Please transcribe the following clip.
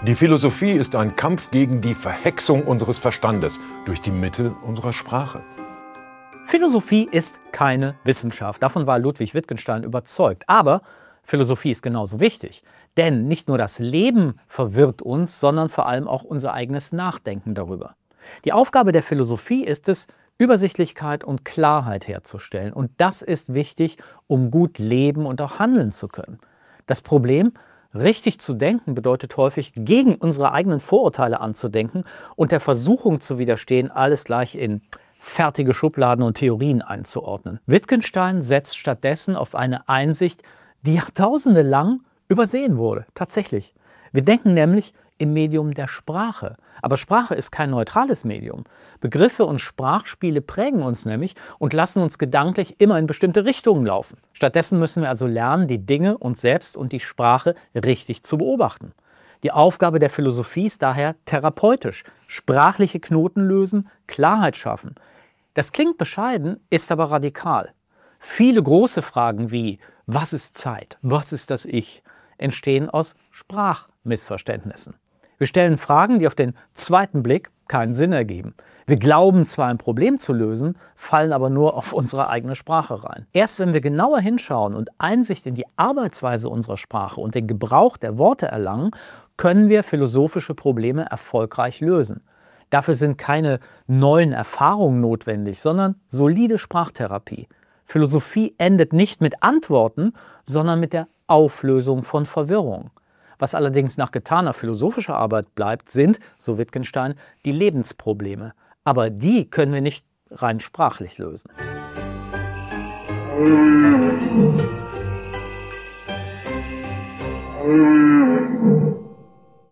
Die Philosophie ist ein Kampf gegen die Verhexung unseres Verstandes durch die Mittel unserer Sprache. Philosophie ist keine Wissenschaft. Davon war Ludwig Wittgenstein überzeugt. Aber Philosophie ist genauso wichtig. Denn nicht nur das Leben verwirrt uns, sondern vor allem auch unser eigenes Nachdenken darüber. Die Aufgabe der Philosophie ist es, Übersichtlichkeit und Klarheit herzustellen. Und das ist wichtig, um gut leben und auch handeln zu können. Das Problem: Richtig zu denken bedeutet häufig, gegen unsere eigenen Vorurteile anzudenken und der Versuchung zu widerstehen, alles gleich in fertige Schubladen und Theorien einzuordnen. Wittgenstein setzt stattdessen auf eine Einsicht, die Jahrtausende lang übersehen wurde. Tatsächlich. Wir denken nämlich im Medium der Sprache. Aber Sprache ist kein neutrales Medium. Begriffe und Sprachspiele prägen uns nämlich und lassen uns gedanklich immer in bestimmte Richtungen laufen. Stattdessen müssen wir also lernen, die Dinge, uns selbst und die Sprache richtig zu beobachten. Die Aufgabe der Philosophie ist daher therapeutisch. Sprachliche Knoten lösen, Klarheit schaffen. Das klingt bescheiden, ist aber radikal. Viele große Fragen wie: Was ist Zeit? Was ist das Ich? Entstehen aus Sprachmissverständnissen. Wir stellen Fragen, die auf den zweiten Blick keinen Sinn ergeben. Wir glauben zwar ein Problem zu lösen, fallen aber nur auf unsere eigene Sprache rein. Erst wenn wir genauer hinschauen und Einsicht in die Arbeitsweise unserer Sprache und den Gebrauch der Worte erlangen, können wir philosophische Probleme erfolgreich lösen. Dafür sind keine neuen Erfahrungen notwendig, sondern solide Sprachtherapie. Philosophie endet nicht mit Antworten, sondern mit der Auflösung von Verwirrung. Was allerdings nach getaner philosophischer Arbeit bleibt, sind, so Wittgenstein, die Lebensprobleme. Aber die können wir nicht rein sprachlich lösen.